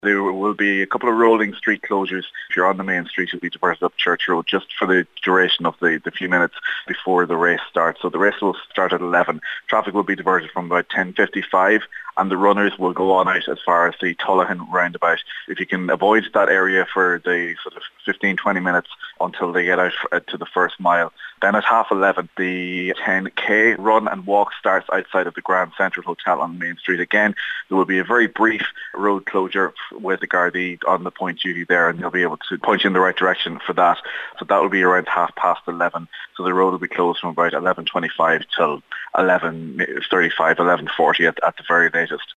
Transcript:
There will be a couple of rolling street closures. If you're on the main street, you'll be diverted up Church Road just for the duration of the few minutes before the race starts. So the race will start at 11. Traffic will be diverted from about 10:55, and the runners will go on out as far as the Tullahan roundabout. If you can avoid that area for the sort of 15-20 minutes until they get out to the first mile. Then at 11:30, the 10K run and walk starts outside of the Grand Central Hotel on Main Street. Again, there will be a very brief road closure with the Gardaí on the point duty there, and they'll be able to point you in the right direction for that. So that will be around 11:30. So the road will be closed from about 11:25 till 11:35, 11:40 at the very latest.